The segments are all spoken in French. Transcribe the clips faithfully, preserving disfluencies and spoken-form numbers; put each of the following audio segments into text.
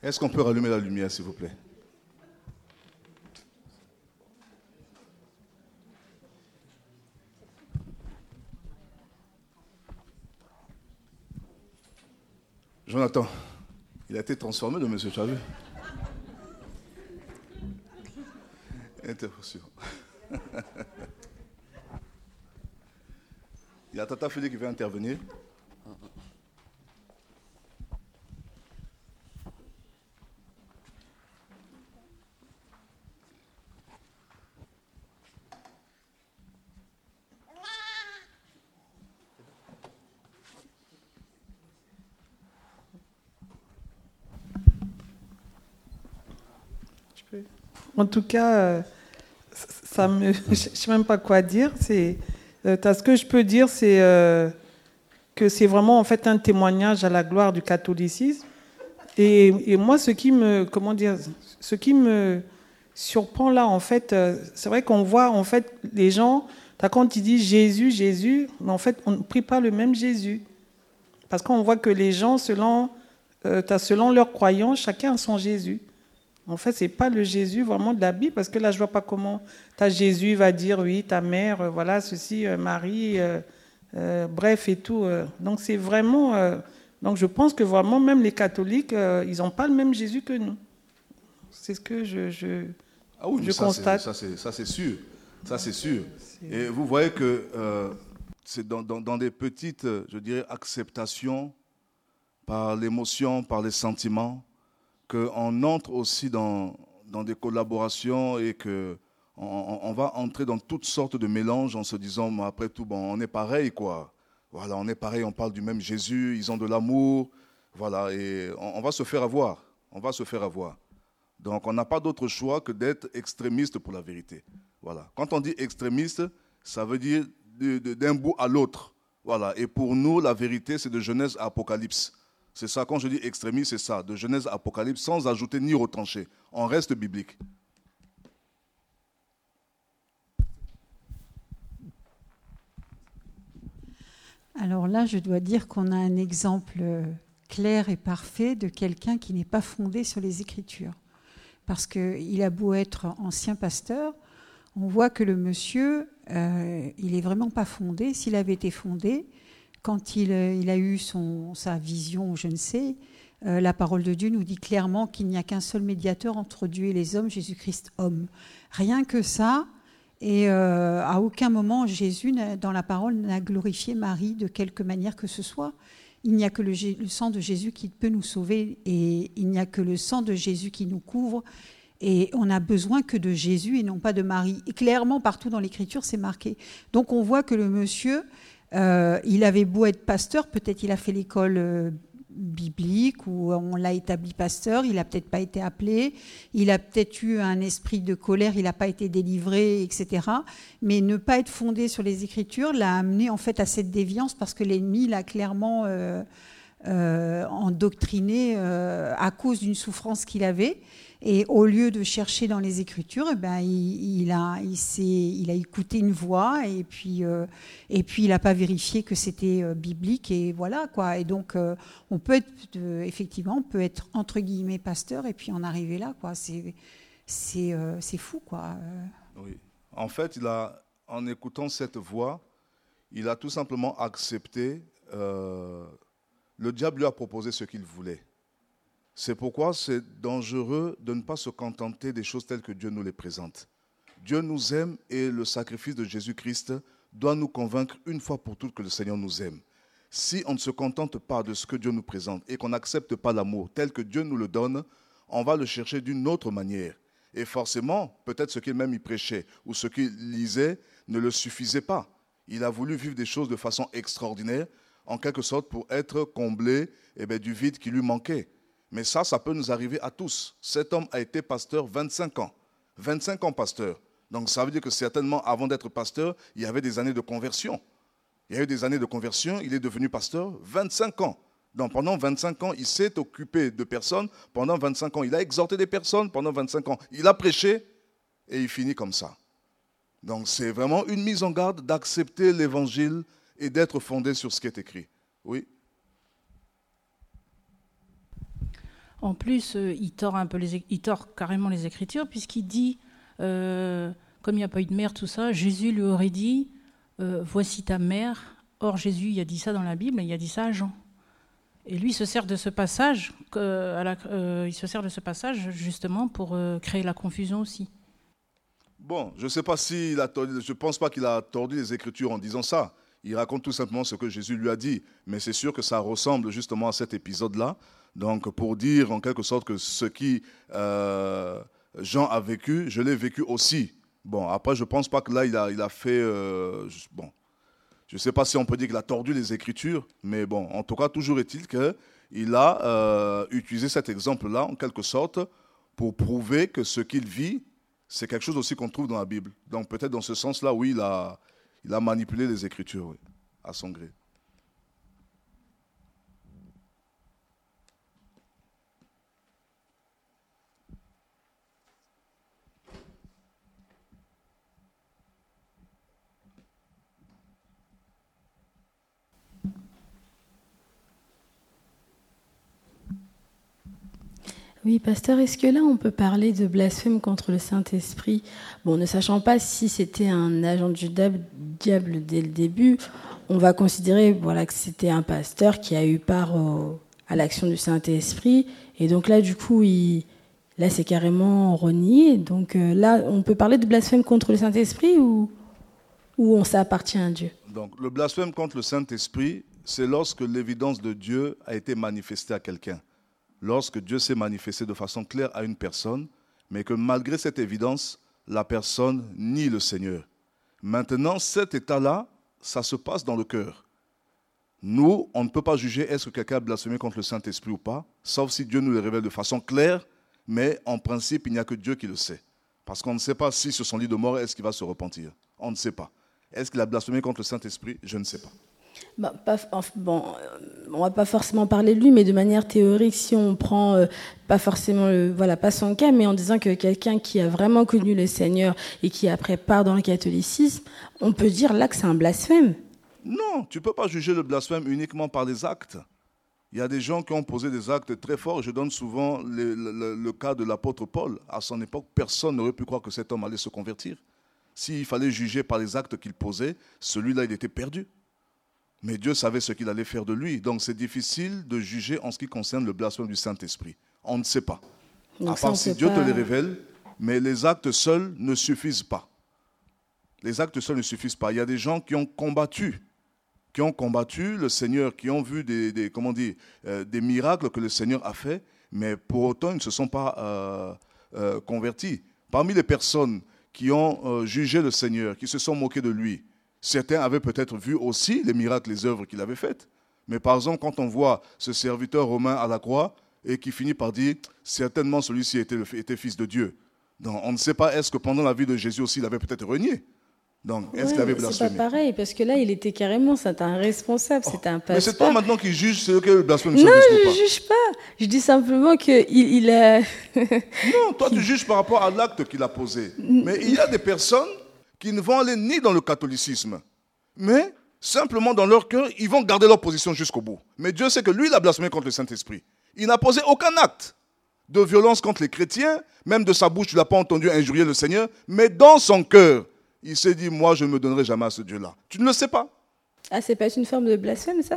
Est-ce qu'on peut rallumer la lumière, s'il vous plaît? Jonathan, il a été transformé, le monsieur, tu as vu? Intervention. Il y a Tata Félix qui veut intervenir. En tout cas, euh, ça me, je ne sais même pas quoi dire. C'est, euh, ce que je peux dire, c'est euh, que c'est vraiment en fait un témoignage à la gloire du catholicisme. Et, et moi, ce qui me, comment dire, ce qui me surprend là, en fait, euh, c'est vrai qu'on voit en fait les gens. Quand ils disent Jésus, Jésus, mais en fait, on ne prie pas le même Jésus, parce qu'on voit que les gens, selon, euh, selon leurs croyances, chacun a son Jésus. En fait, ce n'est pas le Jésus vraiment de la Bible, parce que là, je ne vois pas comment ta Jésus va dire, oui, ta mère, euh, voilà, ceci, euh, Marie, euh, euh, bref, et tout. Euh. Donc, c'est vraiment... Euh, donc, je pense que vraiment, même les catholiques, euh, ils n'ont pas le même Jésus que nous. C'est ce que je, je, ah oui, je ça, constate. C'est, ça, c'est, ça, c'est sûr. Ça, c'est sûr. C'est... Et vous voyez que euh, c'est dans, dans, dans des petites, je dirais, acceptations par l'émotion, par les sentiments, qu'on entre aussi dans, dans des collaborations et qu'on on va entrer dans toutes sortes de mélanges en se disant, mais après tout, bon, on est pareil, quoi. Voilà, on est pareil, on parle du même Jésus, ils ont de l'amour, voilà, et on, on va se faire avoir, on va se faire avoir. Donc, on n'a pas d'autre choix que d'être extrémiste pour la vérité. Voilà. Quand on dit extrémiste, ça veut dire de, de, d'un bout à l'autre. Voilà. Et pour nous, la vérité, c'est de Genèse à Apocalypse. C'est ça, quand je dis extrémiste, c'est ça, de Genèse à Apocalypse, sans ajouter ni retrancher. On reste biblique. Alors là, je dois dire qu'on a un exemple clair et parfait de quelqu'un qui n'est pas fondé sur les Écritures. Parce qu'il a beau être ancien pasteur, on voit que le monsieur, euh, il n'est vraiment pas fondé. S'il avait été fondé, quand il, il a eu son, sa vision, ou je ne sais, euh, la parole de Dieu nous dit clairement qu'il n'y a qu'un seul médiateur entre Dieu et les hommes, Jésus-Christ homme. Rien que ça, et euh, à aucun moment Jésus, dans la parole, n'a glorifié Marie de quelque manière que ce soit. Il n'y a que le, le sang de Jésus qui peut nous sauver, et il n'y a que le sang de Jésus qui nous couvre, et on n'a besoin que de Jésus et non pas de Marie. Et clairement, partout dans l'Écriture, c'est marqué. Donc on voit que le monsieur... Euh, il avait beau être pasteur, peut-être il a fait l'école euh, biblique ou on l'a établi pasteur, il n'a peut-être pas été appelé, il a peut-être eu un esprit de colère, il n'a pas été délivré, et cetera. Mais ne pas être fondé sur les Écritures l'a amené en fait à cette déviance parce que l'ennemi l'a clairement euh, euh, endoctriné euh, à cause d'une souffrance qu'il avait. Et au lieu de chercher dans les Écritures, eh ben, il, il, a, il, s'est, il a écouté une voix et puis, euh, et puis il n'a pas vérifié que c'était euh, biblique et voilà quoi. Et donc euh, on peut être euh, effectivement, on peut être entre guillemets pasteur et puis en arriver là quoi. C'est, c'est, euh, c'est fou quoi. Oui. En fait, il a, en écoutant cette voix, il a tout simplement accepté. Euh, le diable lui a proposé ce qu'il voulait. C'est pourquoi c'est dangereux de ne pas se contenter des choses telles que Dieu nous les présente. Dieu nous aime et le sacrifice de Jésus-Christ doit nous convaincre une fois pour toutes que le Seigneur nous aime. Si on ne se contente pas de ce que Dieu nous présente et qu'on n'accepte pas l'amour tel que Dieu nous le donne, on va le chercher d'une autre manière. Et forcément, peut-être ce qu'il même y prêchait ou ce qu'il lisait ne le suffisait pas. Il a voulu vivre des choses de façon extraordinaire, en quelque sorte pour être comblé eh bien, du vide qui lui manquait. Mais ça, ça peut nous arriver à tous. Cet homme a été pasteur vingt-cinq ans. vingt-cinq ans pasteur. Donc ça veut dire que certainement, avant d'être pasteur, il y avait des années de conversion. Il y a eu des années de conversion, il est devenu pasteur vingt-cinq ans. Donc pendant vingt-cinq ans, il s'est occupé de personnes. Pendant vingt-cinq ans, il a exhorté des personnes. Pendant vingt-cinq ans, il a prêché et il finit comme ça. Donc c'est vraiment une mise en garde d'accepter l'évangile et d'être fondé sur ce qui est écrit. Oui. En plus, euh, il tord un peu les, il tord carrément les Écritures, puisqu'il dit, euh, comme il n'y a pas eu de mère, tout ça, Jésus lui aurait dit, euh, voici ta mère. Or, Jésus, il a dit ça dans la Bible, et il a dit ça à Jean. Et lui, il se sert de ce passage, euh, à la, euh, il se sert de ce passage justement pour euh, créer la confusion aussi. Bon, je ne sais pas s'il a tordu, je pense pas qu'il a tordu les Écritures en disant ça. Il raconte tout simplement ce que Jésus lui a dit. Mais c'est sûr que ça ressemble justement à cet épisode-là. Donc, pour dire en quelque sorte que ce qui euh, Jean a vécu, je l'ai vécu aussi. Bon, après, je ne pense pas que là, il a, il a fait... Euh, bon, je ne sais pas si on peut dire qu'il a tordu les Écritures, mais bon, en tout cas, toujours est-il qu'il a euh, utilisé cet exemple-là, en quelque sorte, pour prouver que ce qu'il vit, c'est quelque chose aussi qu'on trouve dans la Bible. Donc, peut-être dans ce sens-là, oui, il a, il a manipulé les Écritures, oui, à son gré. Oui, pasteur, est-ce que là, on peut parler de blasphème contre le Saint-Esprit? Bon, ne sachant pas si c'était un agent du diable dès le début, on va considérer voilà, que c'était un pasteur qui a eu part au, à l'action du Saint-Esprit. Et donc là, du coup, il, là, c'est carrément renié. Donc euh, là, on peut parler de blasphème contre le Saint-Esprit ou, ou on, ça appartient à Dieu? Donc, le blasphème contre le Saint-Esprit, c'est lorsque l'évidence de Dieu a été manifestée à quelqu'un. Lorsque Dieu s'est manifesté de façon claire à une personne, mais que malgré cette évidence, la personne nie le Seigneur. Maintenant, cet état-là, ça se passe dans le cœur. Nous, on ne peut pas juger est-ce que quelqu'un a blasphémé contre le Saint-Esprit ou pas, sauf si Dieu nous le révèle de façon claire, mais en principe, il n'y a que Dieu qui le sait. Parce qu'on ne sait pas si sur son lit de mort, est-ce qu'il va se repentir. On ne sait pas. Est-ce qu'il a blasphémé contre le Saint-Esprit? Je ne sais pas. Bah, pas, bon, on va pas forcément parler de lui, mais de manière théorique, si on prend euh, pas forcément, le, voilà, pas son cas, mais en disant que quelqu'un qui a vraiment connu le Seigneur et qui après part dans le catholicisme, on peut dire là que c'est un blasphème. Non, tu peux pas juger le blasphème uniquement par les actes. Il y a des gens qui ont posé des actes très forts. Je donne souvent le, le, le cas de l'apôtre Paul. À son époque, personne n'aurait pu croire que cet homme allait se convertir. S'il fallait juger par les actes qu'il posait, celui-là, il était perdu. Mais Dieu savait ce qu'il allait faire de lui. Donc c'est difficile de juger en ce qui concerne le blasphème du Saint-Esprit. On ne sait pas. Donc à part si Dieu pas... te les révèle, mais les actes seuls ne suffisent pas. Les actes seuls ne suffisent pas. Il y a des gens qui ont combattu, qui ont combattu le Seigneur, qui ont vu des, des, comment dire, euh, des miracles que le Seigneur a fait, mais pour autant ils ne se sont pas euh, euh, convertis. Parmi les personnes qui ont euh, jugé le Seigneur, qui se sont moqués de lui, certains avaient peut-être vu aussi les miracles, les œuvres qu'il avait faites. Mais par exemple, quand on voit ce serviteur romain à la croix et qui finit par dire « certainement celui-ci était, était fils de Dieu ». Donc on ne sait pas, est-ce que pendant la vie de Jésus aussi, il avait peut-être renié? Donc est-ce ouais, qu'il avait blasphémé? C'est pas pareil, parce que là, il était carrément, c'était un responsable, oh, c'était un pasteur. Mais c'est toi maintenant qui juge ce que le blasphème. Non, je ne juge pas. Je dis simplement qu'il il a... Non, toi tu juges par rapport à l'acte qu'il a posé. Mais il y a des personnes qui ne vont aller ni dans le catholicisme, mais simplement dans leur cœur, ils vont garder leur position jusqu'au bout. Mais Dieu sait que lui, il a blasphémé contre le Saint-Esprit. Il n'a posé aucun acte de violence contre les chrétiens, même de sa bouche, tu ne l'as pas entendu injurier le Seigneur, mais dans son cœur, il s'est dit, moi, je ne me donnerai jamais à ce Dieu-là. Tu ne le sais pas. Ah, c'est pas une forme de blasphème, ça?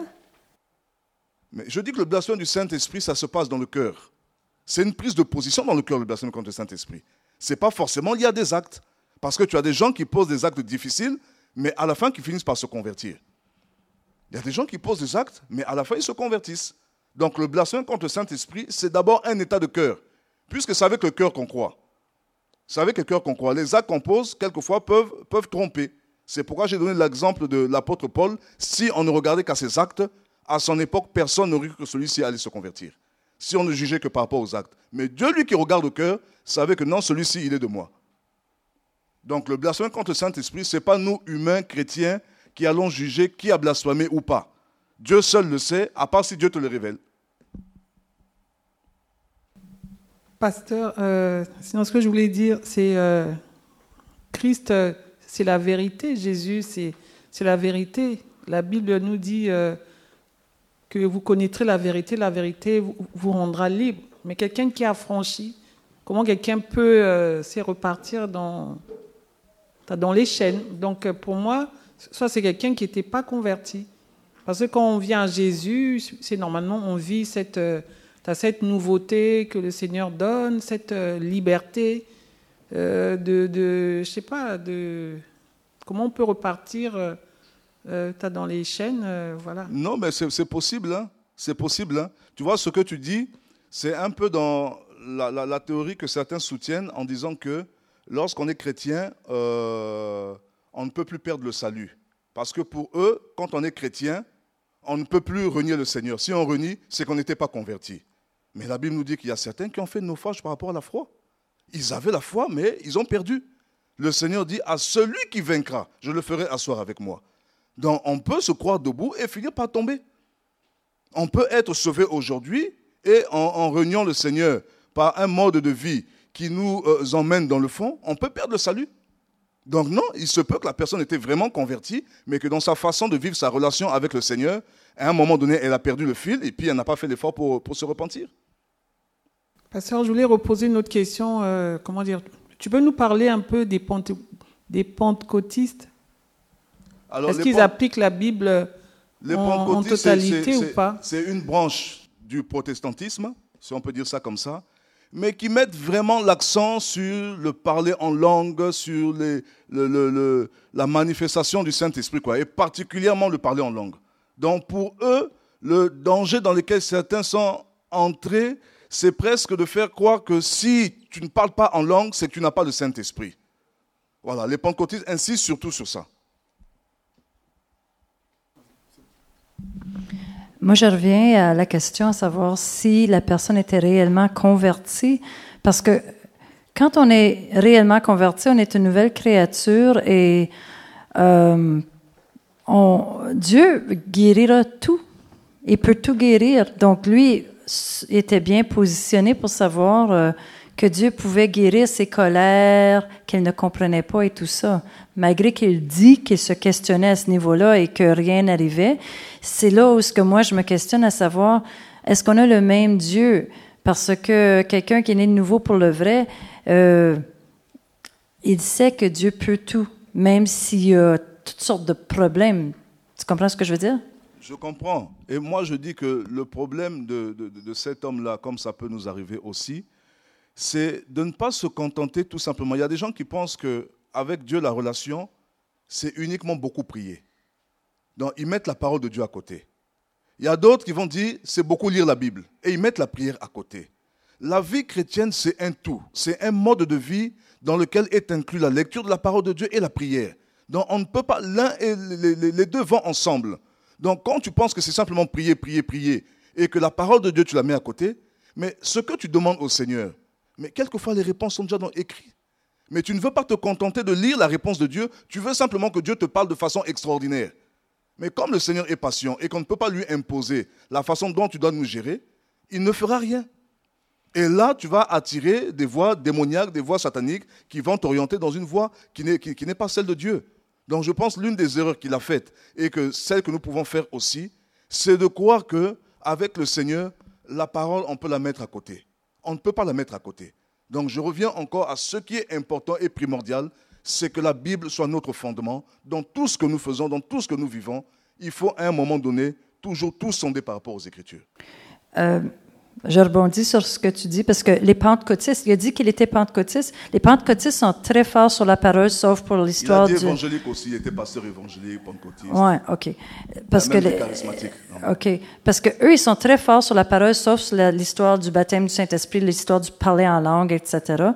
Mais je dis que le blasphème du Saint-Esprit, ça se passe dans le cœur. C'est une prise de position dans le cœur, le blasphème contre le Saint-Esprit. Ce n'est pas forcément lié à des actes. Parce que tu as des gens qui posent des actes difficiles, mais à la fin, qui finissent par se convertir. Il y a des gens qui posent des actes, mais à la fin, ils se convertissent. Donc le blasphème contre le Saint-Esprit, c'est d'abord un état de cœur. Puisque c'est avec le cœur qu'on croit. C'est avec le cœur qu'on croit. Les actes qu'on pose, quelquefois, peuvent, peuvent tromper. C'est pourquoi j'ai donné l'exemple de l'apôtre Paul. Si on ne regardait qu'à ses actes, à son époque, personne n'aurait cru que celui-ci allait se convertir. Si on ne jugeait que par rapport aux actes. Mais Dieu, lui qui regarde au cœur, savait que non, celui-ci, il est de moi. Donc le blasphème contre le Saint-Esprit, ce n'est pas nous, humains, chrétiens, qui allons juger qui a blasphémé ou pas. Dieu seul le sait, à part si Dieu te le révèle. Pasteur, euh, sinon ce que je voulais dire, c'est euh, Christ, euh, c'est la vérité. Jésus, c'est, c'est la vérité. La Bible nous dit euh, que vous connaîtrez la vérité, la vérité vous, vous rendra libre. Mais quelqu'un qui a franchi, comment quelqu'un peut euh, se repartir dans, dans les chaînes. Donc pour moi, soit c'est quelqu'un qui n'était pas converti. Parce que quand on vient à Jésus, c'est normalement on vit cette, euh, cette nouveauté que le Seigneur donne, cette euh, liberté euh, de, de, je sais pas, de comment on peut repartir euh, euh, t'as dans les chaînes, euh, voilà. Non, mais c'est, c'est possible, hein. C'est possible. Hein. Tu vois, ce que tu dis, c'est un peu dans la, la, la théorie que certains soutiennent en disant que lorsqu'on est chrétien, euh, on ne peut plus perdre le salut. Parce que pour eux, quand on est chrétien, on ne peut plus renier le Seigneur. Si on renie, c'est qu'on n'était pas converti. Mais la Bible nous dit qu'il y a certains qui ont fait naufrage par rapport à la foi. Ils avaient la foi, mais ils ont perdu. Le Seigneur dit à celui qui vaincra, je le ferai asseoir avec moi. Donc on peut se croire debout et finir par tomber. On peut être sauvé aujourd'hui et en, en reniant le Seigneur par un mode de vie qui nous euh, emmène dans le fond, on peut perdre le salut. Donc non, il se peut que la personne était vraiment convertie, mais que dans sa façon de vivre sa relation avec le Seigneur, à un moment donné, elle a perdu le fil et puis elle n'a pas fait l'effort pour, pour se repentir. Pasteur, je voulais reposer une autre question. Euh, comment dire ? Tu peux nous parler un peu des, pente- des pentecôtistes ? Alors, Est-ce qu'ils pent- appliquent la Bible les en, en totalité c'est, c'est, ou c'est, pas ? C'est une branche du protestantisme, si on peut dire ça comme ça, mais qui mettent vraiment l'accent sur le parler en langue, sur les, le, le, le, la manifestation du Saint-Esprit, quoi, et particulièrement le parler en langue. Donc pour eux, le danger dans lequel certains sont entrés, c'est presque de faire croire que si tu ne parles pas en langue, c'est que tu n'as pas le Saint-Esprit. Voilà, les pentecôtistes insistent surtout sur ça. Moi, je reviens à la question à savoir si la personne était réellement convertie, parce que quand on est réellement converti, on est une nouvelle créature et euh, on, Dieu guérira tout. Il peut tout guérir. Donc, lui était bien positionné pour savoir euh, que Dieu pouvait guérir ses colères, qu'il ne comprenait pas et tout ça. Malgré qu'il dit qu'il se questionnait à ce niveau-là et que rien n'arrivait, c'est là où ce que moi je me questionne à savoir, est-ce qu'on a le même Dieu? Parce que quelqu'un qui est né de nouveau pour le vrai, euh, il sait que Dieu peut tout, même s'il y a toutes sortes de problèmes. Tu comprends ce que je veux dire? Je comprends. Et moi je dis que le problème de, de, de cet homme-là, comme ça peut nous arriver aussi, c'est de ne pas se contenter tout simplement. Il y a des gens qui pensent qu'avec Dieu, la relation, c'est uniquement beaucoup prier. Donc, ils mettent la parole de Dieu à côté. Il y a d'autres qui vont dire, c'est beaucoup lire la Bible. Et ils mettent la prière à côté. La vie chrétienne, c'est un tout. C'est un mode de vie dans lequel est inclus la lecture de la parole de Dieu et la prière. Donc, on ne peut pas, l'un et les, les, les deux vont ensemble. Donc, quand tu penses que c'est simplement prier, prier, prier, et que la parole de Dieu, tu la mets à côté, mais ce que tu demandes au Seigneur, mais quelquefois, les réponses sont déjà dans écrit. Mais tu ne veux pas te contenter de lire la réponse de Dieu, tu veux simplement que Dieu te parle de façon extraordinaire. Mais comme le Seigneur est patient et qu'on ne peut pas lui imposer la façon dont tu dois nous gérer, il ne fera rien. Et là, tu vas attirer des voix démoniaques, des voix sataniques qui vont t'orienter dans une voie qui n'est, qui, qui n'est pas celle de Dieu. Donc je pense que l'une des erreurs qu'il a faites et que celle que nous pouvons faire aussi, c'est de croire qu'avec le Seigneur, la parole, on peut la mettre à côté. On ne peut pas la mettre à côté. Donc je reviens encore à ce qui est important et primordial, c'est que la Bible soit notre fondement. Dans tout ce que nous faisons, dans tout ce que nous vivons, il faut à un moment donné toujours tout sonder par rapport aux Écritures. Euh, je rebondis sur ce que tu dis, parce que les pentecôtistes, il a dit qu'il était pentecôtiste. Les pentecôtistes sont très forts sur la parole, sauf pour l'histoire du... Il a dit du... évangélique aussi, il était pasteur évangélique, pentecôtiste. Oui, OK. Parce même que les les... charismatiques. OK. Parce qu'eux, ils sont très forts sur la parole, sauf sur la, l'histoire du baptême du Saint-Esprit, l'histoire du parler en langue, et cetera.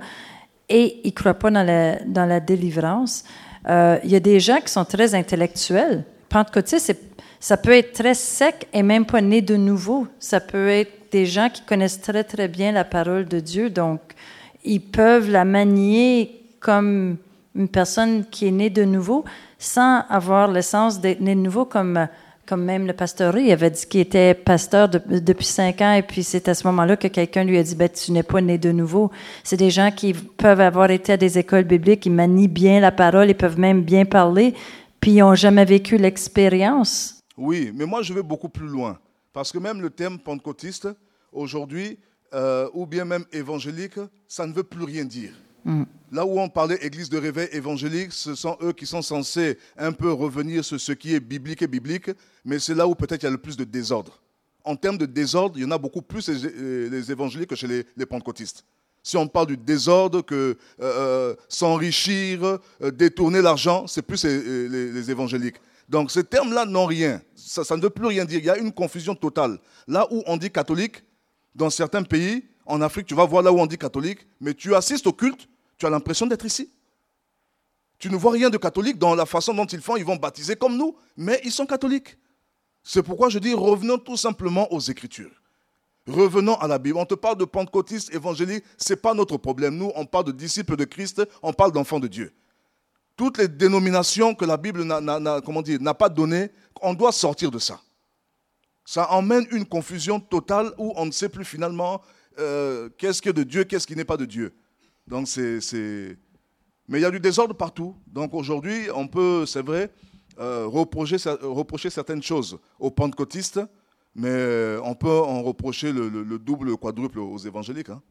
Et ils ne croient pas dans la, dans la délivrance. Euh, il y a des gens qui sont très intellectuels. Pentecôtistes, c'est, ça peut être très sec et même pas né de nouveau. Ça peut être des gens qui connaissent très, très bien la parole de Dieu. Donc, ils peuvent la manier comme une personne qui est née de nouveau sans avoir l'essence d'être née de nouveau comme... Comme même le pasteur Ray, il avait dit qu'il était pasteur de, depuis cinq ans, et puis c'est à ce moment-là que quelqu'un lui a dit ben, « Tu n'es pas né de nouveau ». C'est des gens qui peuvent avoir été à des écoles bibliques, ils manient bien la parole, ils peuvent même bien parler, puis ils n'ont jamais vécu l'expérience. Oui, mais moi je vais beaucoup plus loin, parce que même le terme pentecôtiste, aujourd'hui, euh, ou bien même évangélique, ça ne veut plus rien dire. Mm. Là où on parlait église de réveil évangélique, ce sont eux qui sont censés un peu revenir sur ce qui est biblique et biblique, mais c'est là où peut-être il y a le plus de désordre. En termes de désordre, il y en a beaucoup plus les, les évangéliques que chez les, les pentecôtistes. Si on parle du désordre, que euh, s'enrichir, euh, détourner l'argent, c'est plus les, les, les évangéliques. Donc ces termes-là n'ont rien. Ça, ça ne veut plus rien dire. Il y a une confusion totale. Là où on dit catholique, dans certains pays, en Afrique, tu vas voir là où on dit catholique, mais tu assistes au culte, tu as l'impression d'être ici. Tu ne vois rien de catholique dans la façon dont ils font. Ils vont baptiser comme nous, mais ils sont catholiques. C'est pourquoi je dis revenons tout simplement aux Écritures. Revenons à la Bible. On te parle de pentecôtistes, évangéliques, ce n'est pas notre problème. Nous, on parle de disciples de Christ, on parle d'enfants de Dieu. Toutes les dénominations que la Bible n'a, n'a, n'a, comment dire, n'a pas données, on doit sortir de ça. Ça emmène une confusion totale où on ne sait plus finalement euh, qu'est-ce qui est de Dieu, qu'est-ce qui n'est pas de Dieu. Donc c'est, c'est... Mais il y a du désordre partout. Donc aujourd'hui, on peut, c'est vrai, euh, reprocher, reprocher certaines choses aux pentecôtistes, mais on peut en reprocher le, le, le double, le quadruple aux évangéliques. Hein.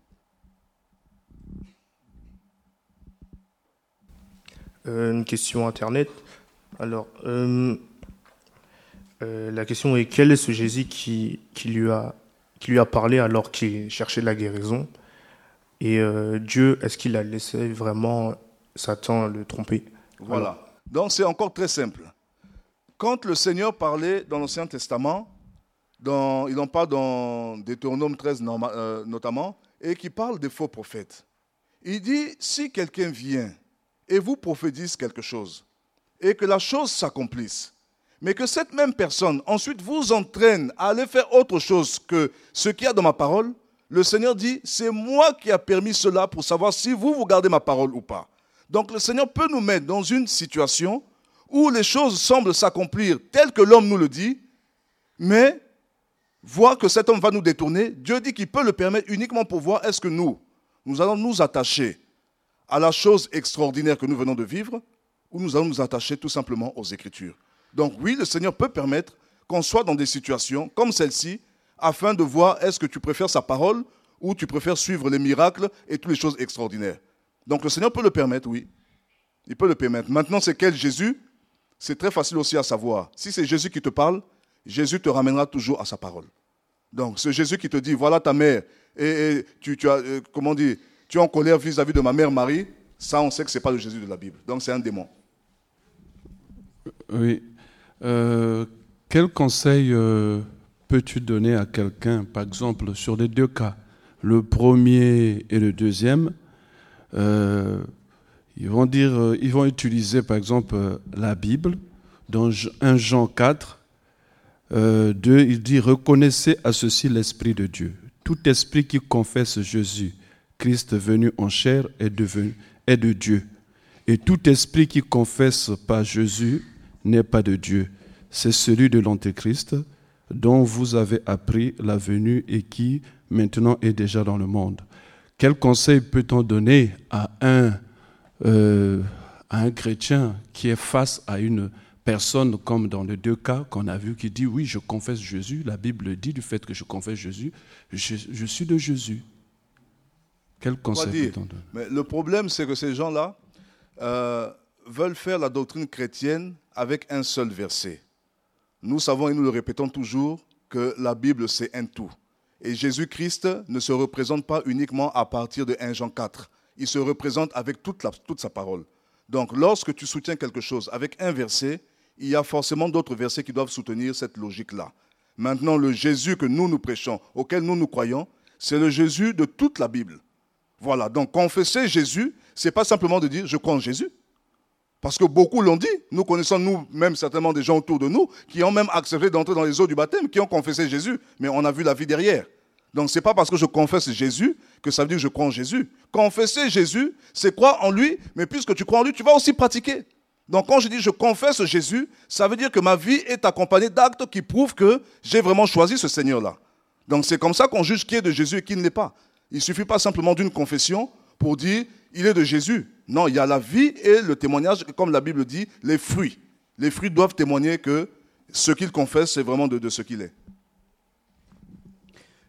Euh, une question Internet. Alors, euh, euh, la question est, quel est ce Jésus qui, qui, lui a, qui lui a parlé alors qu'il cherchait la guérison? Et euh, Dieu, est-ce qu'il a laissé vraiment Satan le tromper? Voilà. Alors, donc c'est encore très simple. Quand le Seigneur parlait dans l'Ancien Testament, dans, il en parle dans Deutéronome treize norma, euh, notamment, et qui parle des faux prophètes. Il dit, si quelqu'un vient et vous prophétise quelque chose, et que la chose s'accomplisse, mais que cette même personne ensuite vous entraîne à aller faire autre chose que ce qu'il y a dans ma parole, le Seigneur dit, c'est moi qui ai permis cela pour savoir si vous, vous gardez ma parole ou pas. Donc le Seigneur peut nous mettre dans une situation où les choses semblent s'accomplir telles que l'homme nous le dit, mais voir que cet homme va nous détourner, Dieu dit qu'il peut le permettre uniquement pour voir est-ce que nous, nous allons nous attacher à la chose extraordinaire que nous venons de vivre, ou nous allons nous attacher tout simplement aux Écritures. Donc oui, le Seigneur peut permettre qu'on soit dans des situations comme celle-ci, afin de voir est-ce que tu préfères sa parole ou tu préfères suivre les miracles et toutes les choses extraordinaires. Donc le Seigneur peut le permettre, oui. Il peut le permettre. Maintenant, c'est quel Jésus? C'est très facile aussi à savoir. Si c'est Jésus qui te parle, Jésus te ramènera toujours à sa parole. Donc c'est Jésus qui te dit, voilà ta mère, et, et tu, tu, as, euh, comment dire, tu es en colère vis-à-vis de ma mère Marie, ça on sait que ce n'est pas le Jésus de la Bible. Donc c'est un démon. Oui. Euh, quel conseil euh, peux-tu donner à quelqu'un, par exemple, sur les deux cas, le premier et le deuxième, euh, ils vont dire, euh, ils vont utiliser par exemple euh, la Bible, dans un Jean quatre, euh, deux, il dit, reconnaissez à ceci l'Esprit de Dieu. Tout esprit qui confesse Jésus, Christ venu en chair, est, devenu, est de Dieu. Et tout esprit qui confesse pas Jésus n'est pas de Dieu. C'est celui de l'Antéchrist, dont vous avez appris la venue et qui maintenant est déjà dans le monde. Quel conseil peut-on donner à un, euh, à un chrétien qui est face à une personne, comme dans les deux cas qu'on a vu, qui dit, oui, je confesse Jésus, la Bible dit du fait que je confesse Jésus, je, je suis de Jésus. Quel conseil peut-on donner? Mais le problème, c'est que ces gens-là euh, veulent faire la doctrine chrétienne avec un seul verset. Nous savons et nous le répétons toujours que la Bible, c'est un tout. Et Jésus-Christ ne se représente pas uniquement à partir de un Jean quatre. Il se représente avec toute, la, toute sa parole. Donc, lorsque tu soutiens quelque chose avec un verset, il y a forcément d'autres versets qui doivent soutenir cette logique-là. Maintenant, le Jésus que nous nous prêchons, auquel nous nous croyons, c'est le Jésus de toute la Bible. Voilà, donc confesser Jésus, ce n'est pas simplement de dire « je crois en Jésus ». Parce que beaucoup l'ont dit. Nous connaissons nous-mêmes certainement des gens autour de nous qui ont même accepté d'entrer dans les eaux du baptême, qui ont confessé Jésus, mais on a vu la vie derrière. Donc ce n'est pas parce que je confesse Jésus que ça veut dire que je crois en Jésus. Confesser Jésus, c'est croire en lui, mais puisque tu crois en lui, tu vas aussi pratiquer. Donc quand je dis je confesse Jésus, ça veut dire que ma vie est accompagnée d'actes qui prouvent que j'ai vraiment choisi ce Seigneur-là. Donc c'est comme ça qu'on juge qui est de Jésus et qui ne l'est pas. Il ne suffit pas simplement d'une confession pour dire il est de Jésus. Non, il y a la vie et le témoignage, comme la Bible dit, les fruits. Les fruits doivent témoigner que ce qu'il confesse, c'est vraiment de, de ce qu'il est.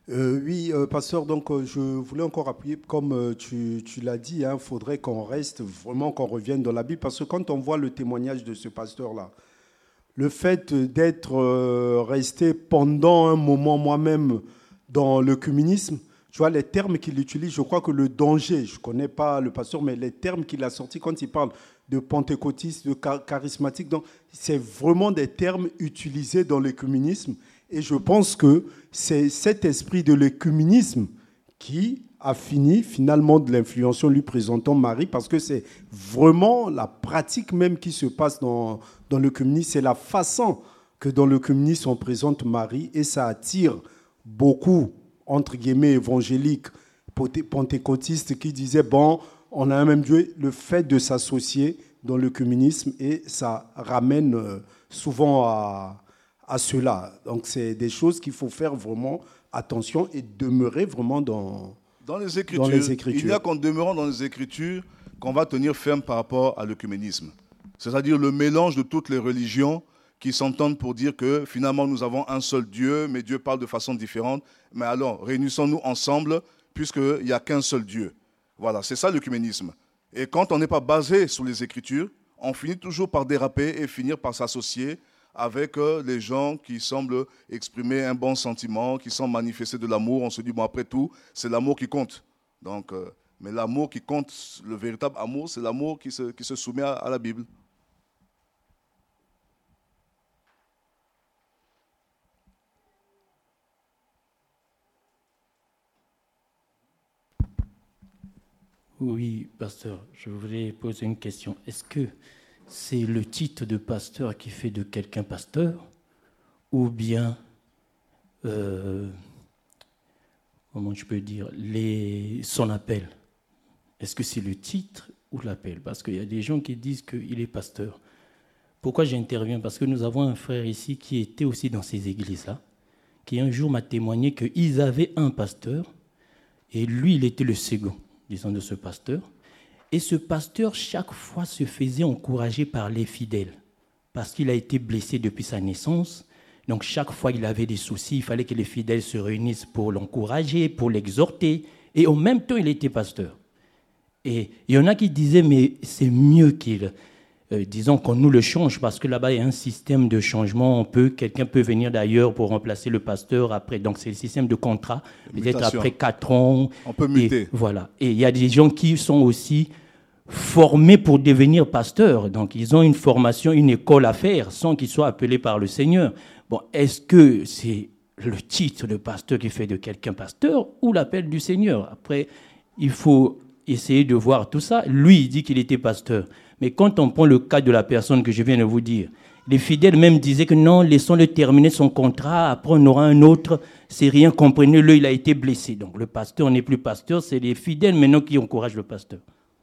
Euh, oui, euh, pasteur, donc euh, je voulais encore appuyer, comme euh, tu, tu l'as dit, il hein, faudrait qu'on reste vraiment, qu'on revienne dans la Bible, parce que quand on voit le témoignage de ce pasteur-là, le fait d'être euh, resté pendant un moment moi-même dans le communisme, tu vois, les termes qu'il utilise, je crois que le danger, je ne connais pas le pasteur, mais les termes qu'il a sortis quand il parle de pentecôtiste, de charismatique, donc c'est vraiment des termes utilisés dans le communisme. Et je pense que c'est cet esprit de l'écuménisme qui a fini finalement de l'influencer en lui présentant Marie, parce que c'est vraiment la pratique même qui se passe dans, dans le communisme. C'est la façon que dans le communisme on présente Marie, et ça attire beaucoup, entre guillemets, évangéliques, pentecôtistes qui disaient, bon, on a un même Dieu, le fait de s'associer dans le communisme, et ça ramène souvent à... à cela. Donc, c'est des choses qu'il faut faire vraiment attention et demeurer vraiment dans, dans, les, Écritures. dans les Écritures. Il n'y a qu'en demeurant dans les Écritures qu'on va tenir ferme par rapport à l'œcuménisme. C'est-à-dire le mélange de toutes les religions qui s'entendent pour dire que finalement nous avons un seul Dieu, mais Dieu parle de façon différente. Mais alors, réunissons-nous ensemble puisqu'il n'y a qu'un seul Dieu. Voilà, c'est ça l'œcuménisme. Et quand on n'est pas basé sur les Écritures, on finit toujours par déraper et finir par s'associer avec les gens qui semblent exprimer un bon sentiment, qui semblent manifester de l'amour. On se dit, bon, après tout, c'est l'amour qui compte. Donc, euh, mais l'amour qui compte, le véritable amour, c'est l'amour qui se, qui se soumet à, à la Bible. Oui, pasteur, je voulais poser une question. Est-ce que c'est le titre de pasteur qui fait de quelqu'un pasteur, ou bien, euh, comment je peux dire, les, son appel? Est-ce que c'est le titre ou l'appel? Parce qu'il y a des gens qui disent qu'il est pasteur. Pourquoi j'interviens? Parce que nous avons un frère ici qui était aussi dans ces églises-là, qui un jour m'a témoigné qu'ils avaient un pasteur, et lui, il était le second, disons, de ce pasteur. Et ce pasteur, chaque fois, se faisait encourager par les fidèles, parce qu'il a été blessé depuis sa naissance. Donc, chaque fois qu'il avait des soucis, il fallait que les fidèles se réunissent pour l'encourager, pour l'exhorter. Et en même temps, il était pasteur. Et il y en a qui disaient, mais c'est mieux qu'il, euh, disons, qu'on nous le change, parce que là-bas, il y a un système de changement. On peut, quelqu'un peut venir d'ailleurs pour remplacer le pasteur après. Donc, c'est le système de contrat. Peut-être après quatre ans. On peut muter. Et voilà. Et il y a des gens qui sont aussi formés pour devenir pasteurs. Donc, ils ont une formation, une école à faire sans qu'ils soient appelés par le Seigneur. Bon, est-ce que c'est le titre de pasteur qui fait de quelqu'un pasteur ou l'appel du Seigneur? Après, il faut essayer de voir tout ça. Lui, il dit qu'il était pasteur. Mais quand on prend le cas de la personne que je viens de vous dire, les fidèles même disaient que non, laissons-le terminer son contrat, après on aura un autre. C'est rien, comprenez-le, il a été blessé. Donc, le pasteur n'est plus pasteur, c'est les fidèles maintenant qui encouragent le pasteur.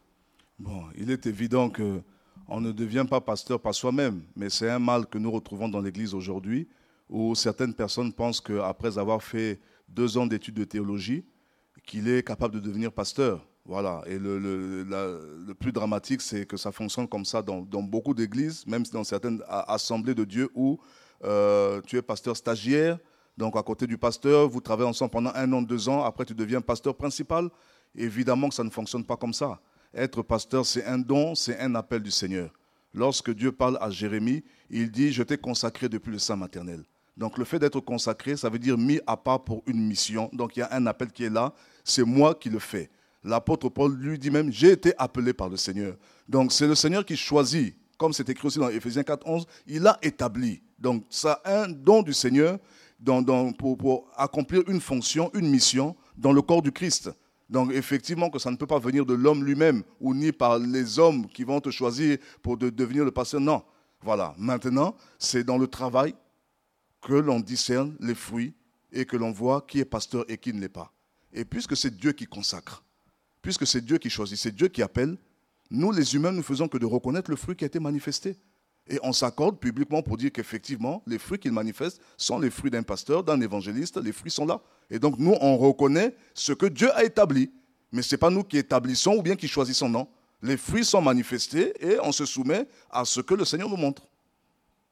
Bon, il est évident qu'on ne devient pas pasteur par soi-même, mais c'est un mal que nous retrouvons dans l'Église aujourd'hui, où certaines personnes pensent qu'après avoir fait deux ans d'études de théologie, qu'il est capable de devenir pasteur. Voilà. Et le, le, la, le plus dramatique, c'est que ça fonctionne comme ça dans, dans beaucoup d'églises, même dans certaines assemblées de Dieu où euh, tu es pasteur stagiaire, donc à côté du pasteur, vous travaillez ensemble pendant un an, deux ans, après tu deviens pasteur principal. Évidemment que ça ne fonctionne pas comme ça. Être pasteur, c'est un don, c'est un appel du Seigneur. Lorsque Dieu parle à Jérémie, il dit « Je t'ai consacré depuis le sein maternel ». Donc le fait d'être consacré, ça veut dire mis à part pour une mission. Donc il y a un appel qui est là, c'est moi qui le fais. L'apôtre Paul lui dit même « J'ai été appelé par le Seigneur ». Donc c'est le Seigneur qui choisit, comme c'est écrit aussi dans Éphésiens quatre, onze, il a établi. Donc ça a un don du Seigneur dans, dans, pour, pour accomplir une fonction, une mission dans le corps du Christ. Donc effectivement que ça ne peut pas venir de l'homme lui-même ou ni par les hommes qui vont te choisir pour de devenir le pasteur. Non. Voilà. Maintenant, c'est dans le travail que l'on discerne les fruits et que l'on voit qui est pasteur et qui ne l'est pas. Et puisque c'est Dieu qui consacre, puisque c'est Dieu qui choisit, c'est Dieu qui appelle, nous les humains ne faisons que de reconnaître le fruit qui a été manifesté. Et on s'accorde publiquement pour dire qu'effectivement, les fruits qu'il manifeste sont les fruits d'un pasteur, d'un évangéliste, les fruits sont là. Et donc nous, on reconnaît ce que Dieu a établi. Mais ce n'est pas nous qui établissons ou bien qui choisissons, non. Les fruits sont manifestés et on se soumet à ce que le Seigneur nous montre.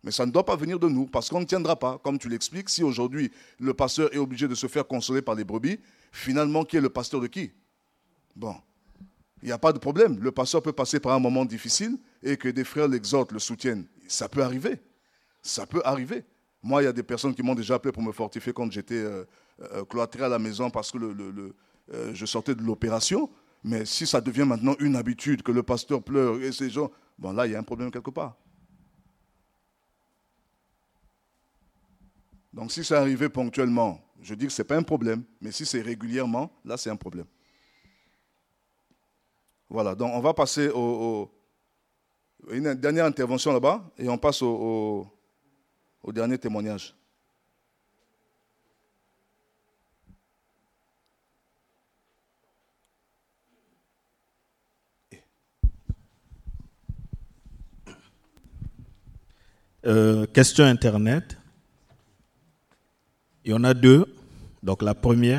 Mais ça ne doit pas venir de nous, parce qu'on ne tiendra pas. Comme tu l'expliques, si aujourd'hui le pasteur est obligé de se faire consoler par les brebis, finalement, qui est le pasteur de qui? Bon, il n'y a pas de problème. Le pasteur peut passer par un moment difficile et que des frères l'exhortent, le soutiennent. Ça peut arriver. Ça peut arriver. Moi, il y a des personnes qui m'ont déjà appelé pour me fortifier quand j'étais euh, euh, cloîtré à la maison parce que le, le, le, euh, je sortais de l'opération. Mais si ça devient maintenant une habitude, que le pasteur pleure et ces gens, bon là, il y a un problème quelque part. Donc si c'est arrivé ponctuellement, je dis que ce n'est pas un problème. Mais si c'est régulièrement, là, c'est un problème. Voilà, donc on va passer au, au une dernière intervention là-bas et on passe au, au, au dernier témoignage. Euh, question Internet. Il y en a deux. Donc la première.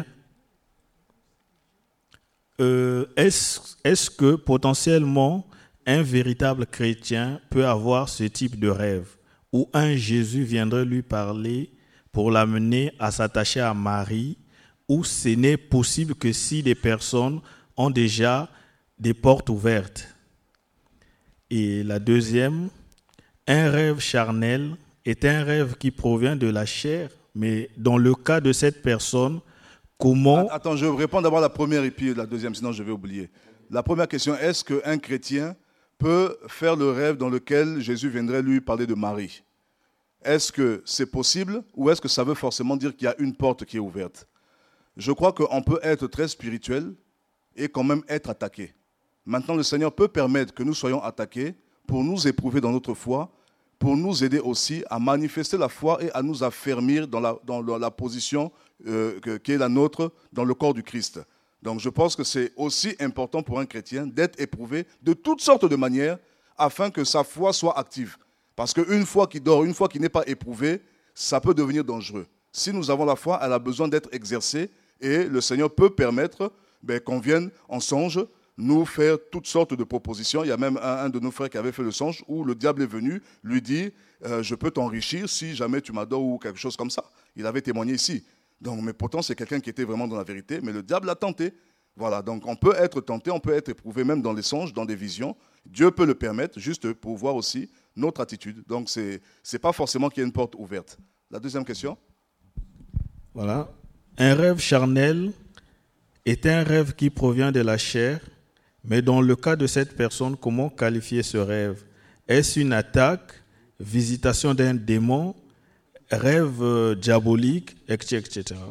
Euh, est-ce, est-ce que potentiellement un véritable chrétien peut avoir ce type de rêve où un Jésus viendrait lui parler pour l'amener à s'attacher à Marie, ou ce n'est possible que si des personnes ont déjà des portes ouvertes? Et la deuxième, un rêve charnel est un rêve qui provient de la chair, mais dans le cas de cette personne, comment... Attends, je réponds d'abord à la première et puis la deuxième, sinon je vais oublier. La première question, est-ce qu'un chrétien peut faire le rêve dans lequel Jésus viendrait lui parler de Marie? Est-ce que c'est possible ou est-ce que ça veut forcément dire qu'il y a une porte qui est ouverte? Je crois qu'on peut être très spirituel et quand même être attaqué. Maintenant, le Seigneur peut permettre que nous soyons attaqués pour nous éprouver dans notre foi, pour nous aider aussi à manifester la foi et à nous affermir dans la, dans la position euh, que, qui est la nôtre dans le corps du Christ. Donc je pense que c'est aussi important pour un chrétien d'être éprouvé de toutes sortes de manières afin que sa foi soit active. Parce qu'une foi qui dort, une foi qui n'est pas éprouvée, ça peut devenir dangereux. Si nous avons la foi, elle a besoin d'être exercée et le Seigneur peut permettre ben, qu'on vienne en songe nous faire toutes sortes de propositions. Il y a même un, un de nos frères qui avait fait le songe où le diable est venu lui dire euh, « Je peux t'enrichir si jamais tu m'adores » ou quelque chose comme ça. Il avait témoigné ici. Donc, mais pourtant, c'est quelqu'un qui était vraiment dans la vérité, mais le diable l'a tenté. Voilà, donc on peut être tenté, on peut être éprouvé même dans les songes, dans des visions. Dieu peut le permettre, juste pour voir aussi notre attitude. Donc, ce n'est pas forcément qu'il y ait une porte ouverte. La deuxième question? Voilà. Un rêve charnel est un rêve qui provient de la chair, mais dans le cas de cette personne, comment qualifier ce rêve? Est-ce une attaque, visitation d'un démon, rêve euh, diabolique, et cetera?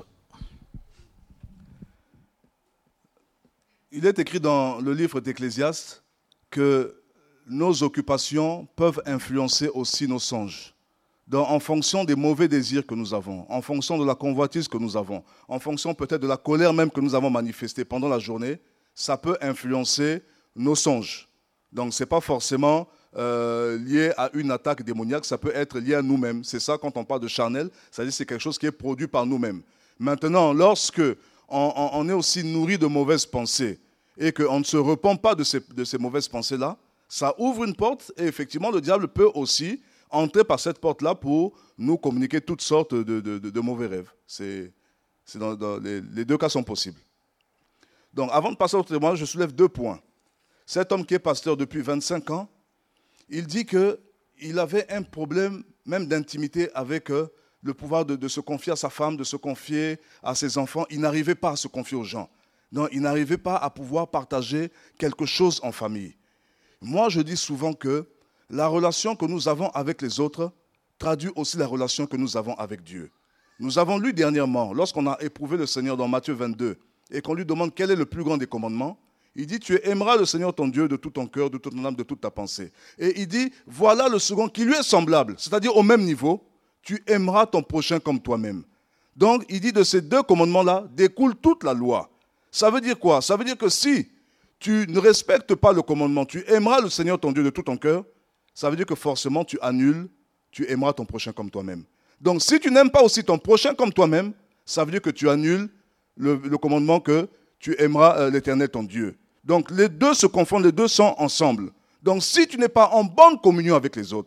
Il est écrit dans le livre d'Ecclésiaste que nos occupations peuvent influencer aussi nos songes. Donc, en fonction des mauvais désirs que nous avons, en fonction de la convoitise que nous avons, en fonction peut-être de la colère même que nous avons manifestée pendant la journée, ça peut influencer nos songes. Donc, ce n'est pas forcément euh, lié à une attaque démoniaque, ça peut être lié à nous-mêmes. C'est ça, quand on parle de charnel, c'est-à-dire que c'est quelque chose qui est produit par nous-mêmes. Maintenant, lorsque on, on, on est aussi nourri de mauvaises pensées et qu'on ne se repent pas de ces, de ces mauvaises pensées-là, ça ouvre une porte et effectivement, le diable peut aussi entrer par cette porte-là pour nous communiquer toutes sortes de, de, de, de mauvais rêves. C'est, c'est dans, dans les, les deux cas sont possibles. Donc, avant de passer au témoignage, je soulève deux points. Cet homme qui est pasteur depuis vingt-cinq ans, il dit qu'il avait un problème même d'intimité avec euh, le pouvoir de, de se confier à sa femme, de se confier à ses enfants. Il n'arrivait pas à se confier aux gens. Donc, il n'arrivait pas à pouvoir partager quelque chose en famille. Moi, je dis souvent que la relation que nous avons avec les autres traduit aussi la relation que nous avons avec Dieu. Nous avons lu dernièrement, lorsqu'on a éprouvé le Seigneur dans Matthieu vingt-deux, et qu'on lui demande quel est le plus grand des commandements, il dit, tu aimeras le Seigneur ton Dieu de tout ton cœur, de toute ton âme, de toute ta pensée. Et il dit, voilà le second qui lui est semblable, c'est-à-dire au même niveau, tu aimeras ton prochain comme toi-même. Donc, il dit de ces deux commandements-là découle toute la loi. Ça veut dire quoi? Ça veut dire que si tu ne respectes pas le commandement, tu aimeras le Seigneur ton Dieu de tout ton cœur, ça veut dire que forcément tu annules, tu aimeras ton prochain comme toi-même. Donc, si tu n'aimes pas aussi ton prochain comme toi-même, ça veut dire que tu annules le, le commandement que tu aimeras euh, l'Éternel ton Dieu. Donc, les deux se confondent, les deux sont ensemble. Donc, si tu n'es pas en bonne communion avec les autres,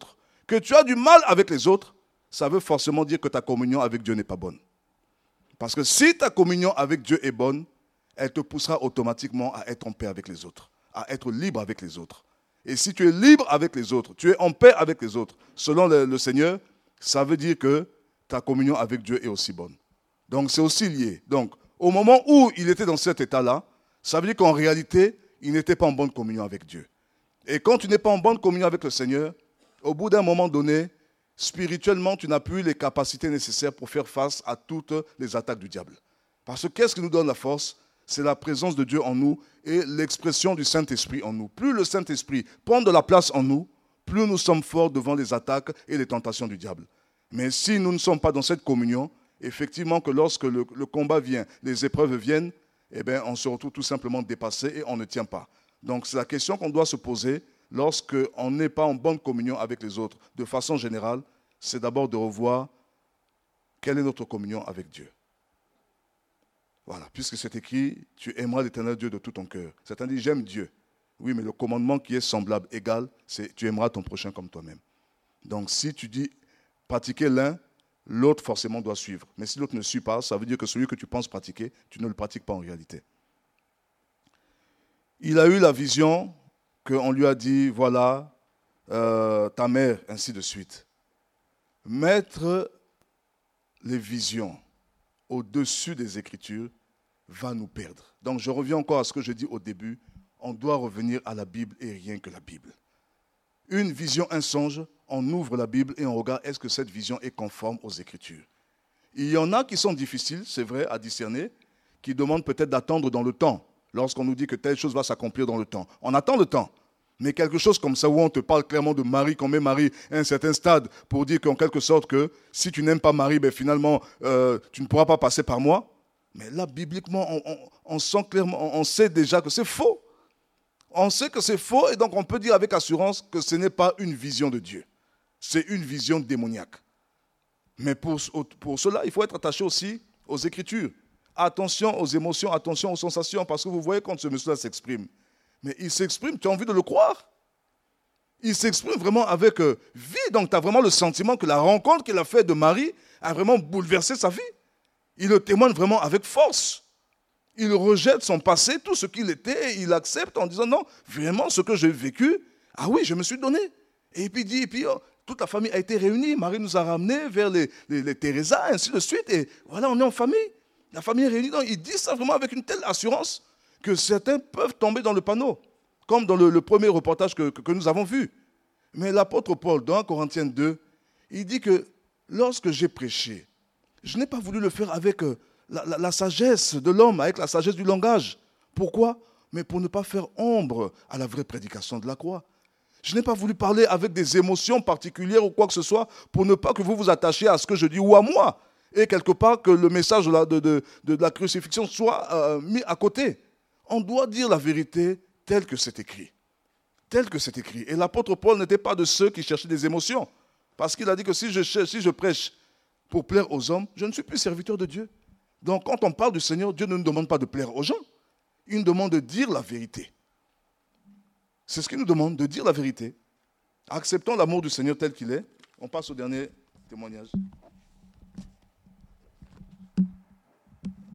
Que tu as du mal avec les autres, ça veut forcément dire que ta communion avec Dieu n'est pas bonne. Parce que si ta communion avec Dieu est bonne, elle te poussera automatiquement à être en paix avec les autres, à être libre avec les autres. Et si tu es libre avec les autres, tu es en paix avec les autres, selon le, le Seigneur, ça veut dire que ta communion avec Dieu est aussi bonne. Donc c'est aussi lié. Donc au moment où il était dans cet état-là, ça veut dire qu'en réalité, il n'était pas en bonne communion avec Dieu. Et quand tu n'es pas en bonne communion avec le Seigneur, au bout d'un moment donné, spirituellement, tu n'as plus les capacités nécessaires pour faire face à toutes les attaques du diable. Parce que qu'est-ce qui nous donne la force? C'est la présence de Dieu en nous et l'expression du Saint-Esprit en nous. Plus le Saint-Esprit prend de la place en nous, plus nous sommes forts devant les attaques et les tentations du diable. Mais si nous ne sommes pas dans cette communion, effectivement que lorsque le, le combat vient, les épreuves viennent, eh bien, on se retrouve tout simplement dépassé et on ne tient pas. Donc c'est la question qu'on doit se poser lorsqu'on n'est pas en bonne communion avec les autres. De façon générale, c'est d'abord de revoir quelle est notre communion avec Dieu. Voilà, puisque c'est écrit, tu aimeras l'Éternel Dieu de tout ton cœur. Certains disent, j'aime Dieu. Oui, mais le commandement qui est semblable, égal, c'est tu aimeras ton prochain comme toi-même. Donc si tu dis pratiquer l'un, l'autre forcément doit suivre. Mais si l'autre ne suit pas, ça veut dire que celui que tu penses pratiquer, tu ne le pratiques pas en réalité. Il a eu la vision qu'on lui a dit, voilà, euh, ta mère, ainsi de suite. Mettre les visions au-dessus des Écritures va nous perdre. Donc je reviens encore à ce que je dis au début, on doit revenir à la Bible et rien que la Bible. Une vision, un songe, on ouvre la Bible et on regarde est-ce que cette vision est conforme aux Écritures. Il y en a qui sont difficiles, c'est vrai, à discerner, qui demandent peut-être d'attendre dans le temps, lorsqu'on nous dit que telle chose va s'accomplir dans le temps. On attend le temps. Mais quelque chose comme ça où on te parle clairement de Marie, qu'on met Marie à un certain stade pour dire qu'en quelque sorte que si tu n'aimes pas Marie, ben finalement euh, tu ne pourras pas passer par moi. Mais là, bibliquement, on, on, on sent clairement, on sait déjà que c'est faux. On sait que c'est faux et donc on peut dire avec assurance que ce n'est pas une vision de Dieu. C'est une vision démoniaque. Mais pour, pour cela, il faut être attaché aussi aux Écritures. Attention aux émotions, attention aux sensations, parce que vous voyez quand ce monsieur-là s'exprime. Mais il s'exprime, tu as envie de le croire. Il s'exprime vraiment avec euh, vie. Donc tu as vraiment le sentiment que la rencontre qu'il a faite de Marie a vraiment bouleversé sa vie. Il le témoigne vraiment avec force. Il rejette son passé, tout ce qu'il était, et il accepte en disant non, vraiment ce que j'ai vécu, ah oui, je me suis donné. Et puis il dit, et puis oh, toute la famille a été réunie, Marie nous a ramenés vers les, les, les Teresa, ainsi de suite, et voilà, on est en famille. La famille est réunie. Donc il dit ça vraiment avec une telle assurance que certains peuvent tomber dans le panneau, comme dans le, le premier reportage que, que, que nous avons vu. Mais l'apôtre Paul, dans Corinthiens deux, il dit que lorsque j'ai prêché, je n'ai pas voulu le faire avec euh, la, la, la sagesse de l'homme, avec la sagesse du langage. Pourquoi? Mais pour ne pas faire ombre à la vraie prédication de la croix. Je n'ai pas voulu parler avec des émotions particulières ou quoi que ce soit pour ne pas que vous vous attachiez à ce que je dis ou à moi. Et quelque part que le message de la, de, de, de la crucifixion soit euh, mis à côté. On doit dire la vérité telle que c'est écrit. Tel que c'est écrit. Et l'apôtre Paul n'était pas de ceux qui cherchaient des émotions. Parce qu'il a dit que si je, cherche, si je prêche pour plaire aux hommes, je ne suis plus serviteur de Dieu. Donc quand on parle du Seigneur, Dieu ne nous demande pas de plaire aux gens. Il nous demande de dire la vérité. C'est ce qu'il nous demande, de dire la vérité. Acceptons l'amour du Seigneur tel qu'il est. On passe au dernier témoignage.